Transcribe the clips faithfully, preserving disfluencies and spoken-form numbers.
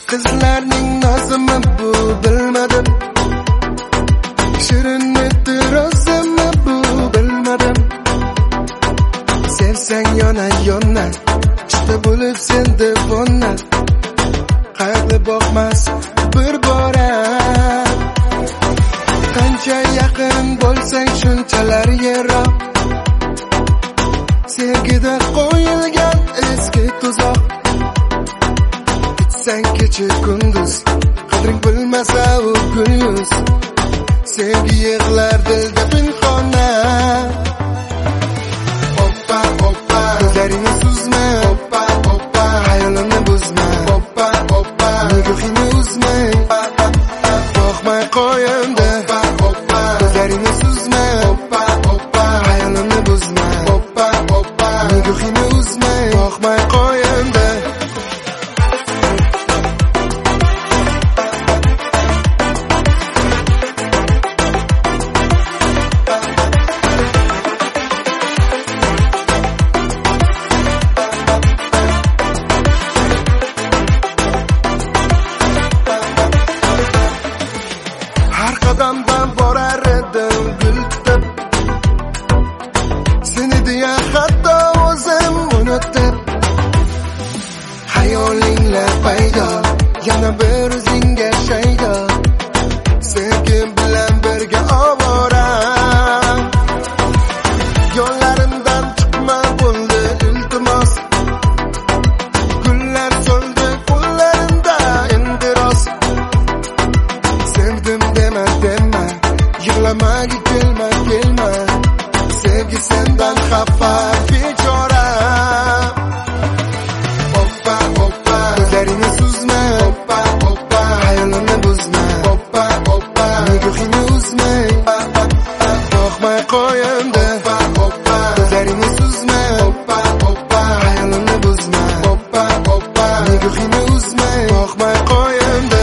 Qizlarning nozimi bu bilmadim, shirin e'tirozimi bu bilmadim. Sevsang yona yona chita bo'lib sen devona, qayg'li boqmas bir bora. Qancha yaqin bo'lsang shunchalar yiroq, sevgida qo'yilgan eski tuzoq. Sen kecha kunduz qadring bilmasa u gul yuz, sevgi yig'lar dilda pinhona. Hoppa hoppa ko'zlaringni suzma, hoppa hoppa hayolimni buzma, hoppa hoppa nigohingni uzma, boqmay qo'yimda. Hoppa ko'zlaringni suzma, hoppa hoppa hayolimni buzma, hoppa hoppa nigohingni uzma, boqmay qo'yimda. Qadamdan borar edim gul tutib, seni deya hatto o'zim unutib. Xayolingla paydo, yana bir o'zingga shaydo, sevgim bilan birga ovora. Yo'llarimdan chiqma bo'ldi iltimos, gullar so'ldi qo'llarimda inqiros. Sevdim dema dema, yig'lamaga kelma kelma, sevgi sendan xafa bechora. Hoppa hoppa ko'zlaringni suzma, hoppa hoppa hayolimni buzma, hoppa hoppa nigohingni uzma, boqmay qo'yimda. Hoppa ko'zlaringni suzma, hoppa hoppa hayolimni buzma, hoppa hoppa nigohingni uzma, boqmay qo'yimda.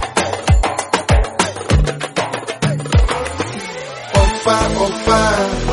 Opa, opa.